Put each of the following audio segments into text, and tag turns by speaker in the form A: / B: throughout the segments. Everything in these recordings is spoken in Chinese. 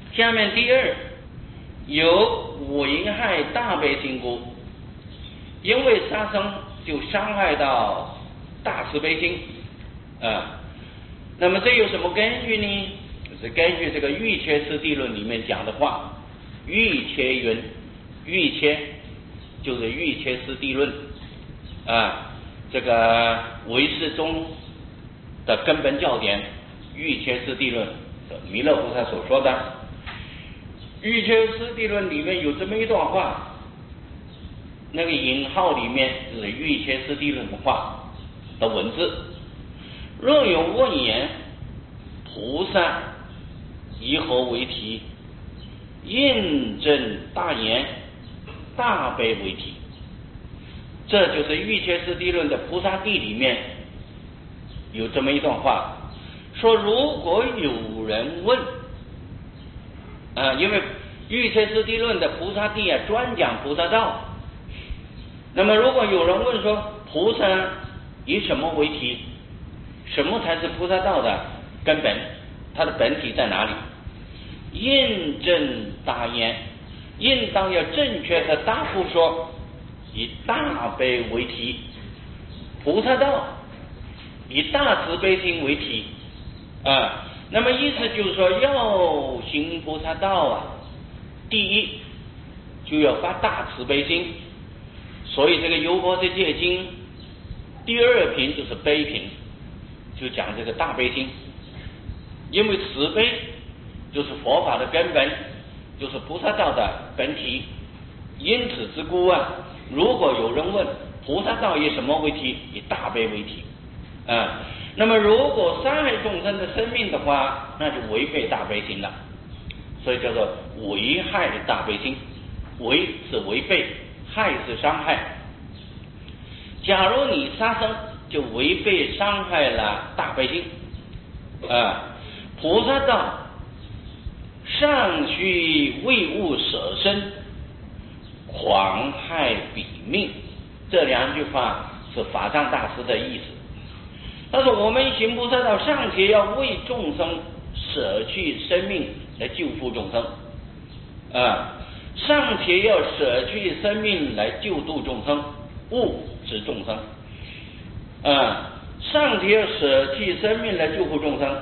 A: 下面第二，有危害大悲心故，因为杀生就伤害到大慈悲心那么这有什么根据呢？就是根据这个欲切师地论里面讲的话，欲切云，欲切就是欲切师地论这个唯识中的根本教典，欲切师地论，弥勒菩萨所说的欲切师地论里面有这么一段话，那个引号里面就是欲切师地论的话的文字。若有问言，菩萨以何为题？印证大言，大悲为题。这就是欲切师地论的菩萨地里面有这么一段话，说如果有人问因为欲切师地论的菩萨地专讲菩萨道，那么如果有人问说菩萨以什么为题，什么才是菩萨道的根本，它的本体在哪里？印证大言，应当要正确的答复说，以大悲为题，菩萨道以大慈悲心为题那么意思就是说，要行菩萨道第一就要发大慈悲心。所以这个《优婆塞戒经》第二品就是悲品，就讲这个大悲心。因为慈悲就是佛法的根本，就是菩萨道的本体。因此之故如果有人问菩萨道以什么为题？以大悲为题那么如果伤害众生的生命的话，那就违背大悲心了，所以叫做危害大悲心。违是违背，害是伤害。假如你杀生，就违背伤害了大悲心菩萨道尚须为物舍身，狂害彼命，这两句话是法藏大师的意思。他说我们行菩萨道尚且要为众生舍去生命来救护众生尚且要舍去生命来救度众生，物指众生尚且要舍去生命来救护众生，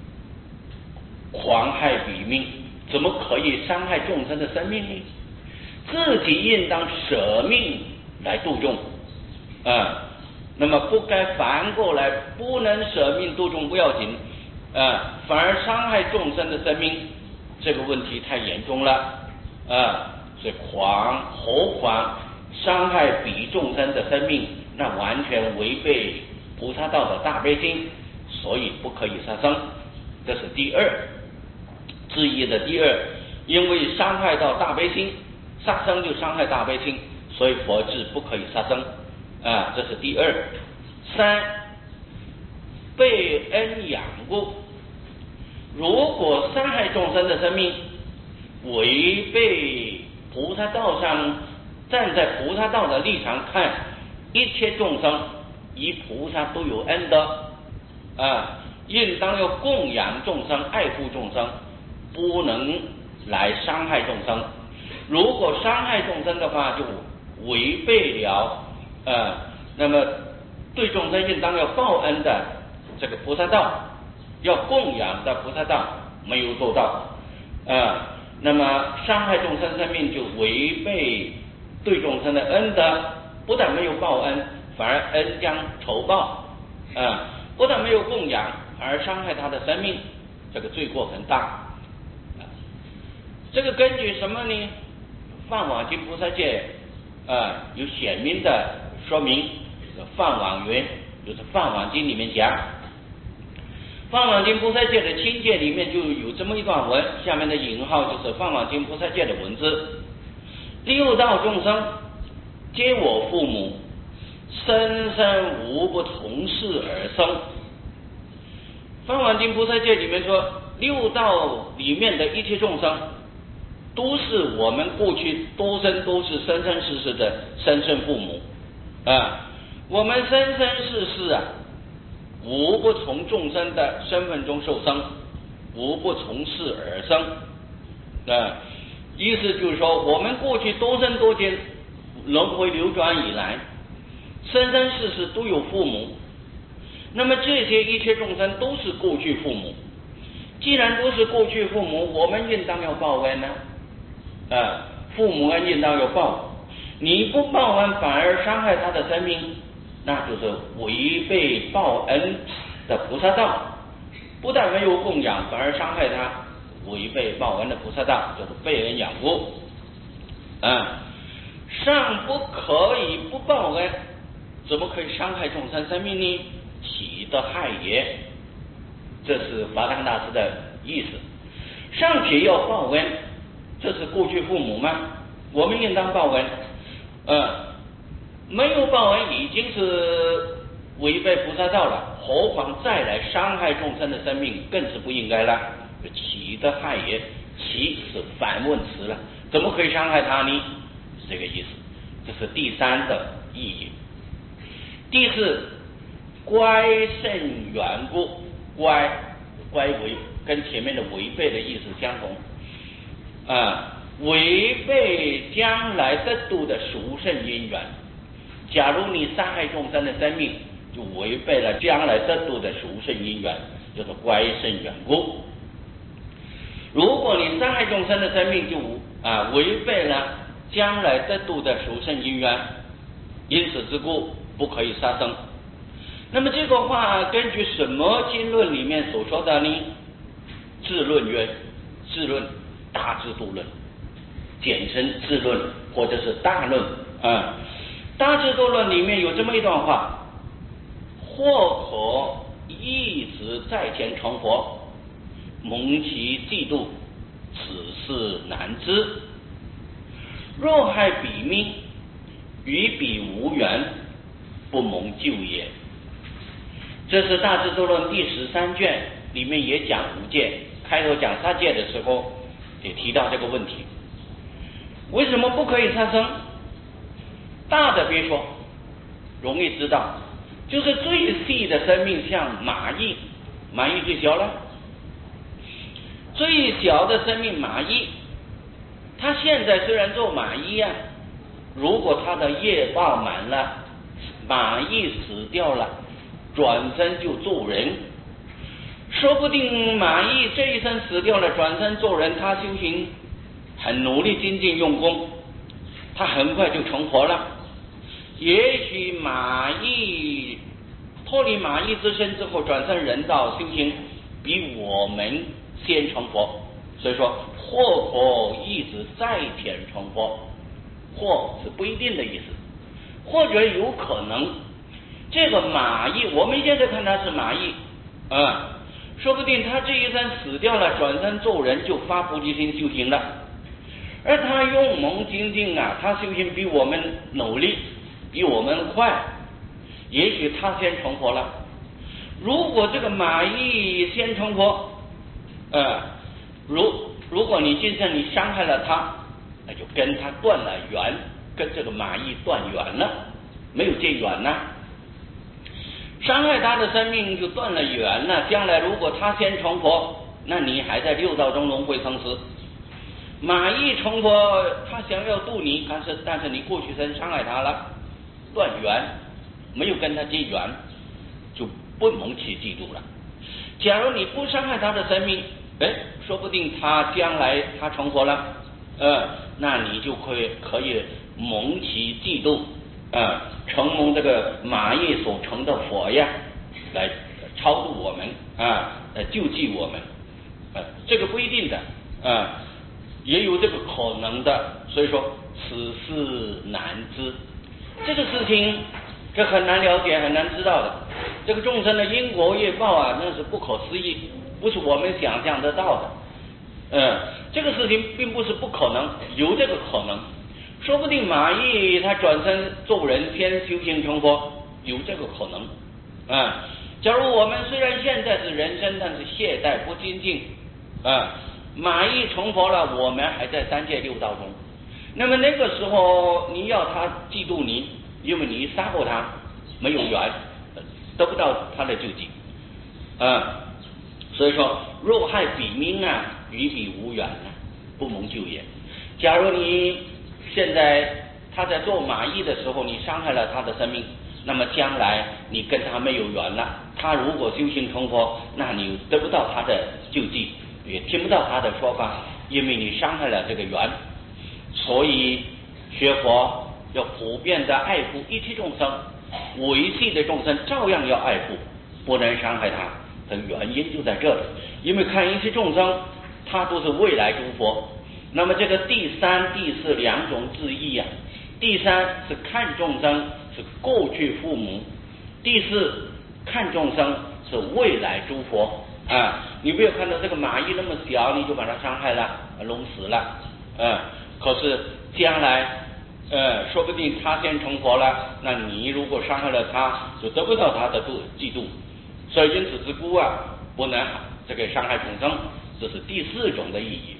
A: 狂害彼命，怎么可以伤害众生的生命呢？自己应当舍命来度众那么不该反过来，不能舍命度众不要紧反而伤害众生的生命，这个问题太严重了所以何况伤害彼众生的生命，那完全违背菩萨道的大悲心，所以不可以杀生。这是第二之一的第二，因为伤害到大悲心，杀生就伤害大悲心，所以佛制不可以杀生这是第二。三，被恩养故，如果伤害众生的生命，违背菩萨道上，站在菩萨道的立场看，一切众生与菩萨都有恩德应当要供养众生，爱护众生，不能来伤害众生。如果伤害众生的话，就违背了那么对众生应当要报恩的这个菩萨道，要供养的菩萨道没有做到那么伤害众生生命就违背对众生的恩德，不但没有报恩，反而恩将仇报不但没有供养，反而伤害他的生命，这个罪过很大这个根据什么呢？梵网经菩萨戒有显明的说明。梵网云就是梵网经里面讲，梵网经菩萨戒的亲戒里面就有这么一段文，下面的引号就是梵网经菩萨戒的文字：六道众生皆我父母，生生无不从事而生。梵网经菩萨戒里面说，六道里面的一切众生都是我们过去多生都是生生世世的生身父母我们生生世世无不从众生的身份中受生，无不从事而生意思就是说，我们过去多生多劫轮回流转以来，生生世世都有父母，那么这些一切众生都是过去父母。既然都是过去父母，我们应当要报恩呢。父母恩应当要报，你不报恩反而伤害他的生命，那就是违背报恩的菩萨道，不但没有供养，反而伤害他，违背报恩的菩萨道，就是被人养护。尚不可以不报恩，怎么可以伤害众生生命呢？岂得害也？这是法堂大师的意思。尚且要报恩，这是过去父母吗？我们应当报恩。没有报恩已经是违背菩萨道了，何况再来伤害众生的生命，更是不应该了。岂得害也？岂是反问词了，怎么可以伤害他呢？是这个意思。这是第三的意义。第四，乖甚缘故，乖违跟前面的违背的意思相同。违背将来得度的殊胜因缘。假如你伤害众生的生命，就违背了将来得度的殊胜因缘，就是乖甚缘故。如果你伤害众生的生命，就违背了将来得度的殊胜因缘，因此之故不可以杀生。那么这个话根据什么经论里面所说的呢？智论曰，智论大智度论，简称智论或者是大论。大智度论里面有这么一段话：或可一直在前成佛，蒙其嫉妒，此事难知。若害彼命，与彼无缘，不蒙救也。这是大智度论第13卷里面也讲五戒，开头讲杀戒的时候也提到这个问题。为什么不可以杀生？大的别说，容易知道，就是最细的生命，像蚂蚁最小了，最小的生命蚂蚁，它现在虽然做蚂蚁如果它的业报满了，蚂蚁死掉了，转身就做人。说不定蚂蚁这一生死掉了，转身做人，他修行很努力精进用功，他很快就成佛了。也许蚂蚁脱离蚂蚁之身之后，转身人道修行比我们先成佛，所以说或可一直在前成佛，或是不一定的意思，或者有可能这个蚂蚁，我们现在看它是蚂蚁，说不定他这一生死掉了，转身做人就发菩提心修行了，而他用功精进他修行比我们努力，比我们快，也许他先成佛了。如果这个蚂蚁先成佛，如果你今生你伤害了他，那就跟他断了缘，跟这个蚂蚁断缘了，没有结缘伤害他的生命就断了缘了。将来如果他先成佛，那你还在六道中轮回生死。蚂蚁成佛，他想要度你，但是你过去生伤害他了，断缘，没有跟他结缘，就不蒙其嫉妒了。假如你不伤害他的生命，说不定他将来他成佛了，那你就可以蒙其嫉妒，承蒙这个蚂蚁所成的佛来超度我们，来救济我们，这个不一定的，也有这个可能的。所以说此事难知，这个事情这很难了解，很难知道的。这个众生的因果业报那是不可思议，不是我们想象得到的。这个事情并不是不可能，有这个可能。说不定蚂蚁他转身做人，先修行成佛，有这个可能。假如我们虽然现在是人身，但是懈怠不精进，蚂蚁成佛了，我们还在三界六道中。那么那个时候你要他嫉妒你，因为你杀过他，没有缘，得不到他的救济。所以说若害彼命，与彼无缘不蒙救也。假如你现在他在做蚂蚁的时候，你伤害了他的生命，那么将来你跟他没有缘了，他如果修行成佛，那你得不到他的救济，也听不到他的说法，因为你伤害了这个缘。所以学佛要普遍的爱护一切众生，维系的众生照样要爱护，不能伤害他的原因就在这里。因为看一切众生，他都是未来诸佛。那么这个第三、第四两种字义啊，第三是看众生是过去父母，第四看众生是未来诸佛啊。你不要看到这个蚂蚁那么小，你就把它伤害了，弄死了可是将来说不定他先成佛了，那你如果伤害了他，就得不到他的嫉妒。所以因此之故啊，不能这个伤害众生，这是第四种的意义。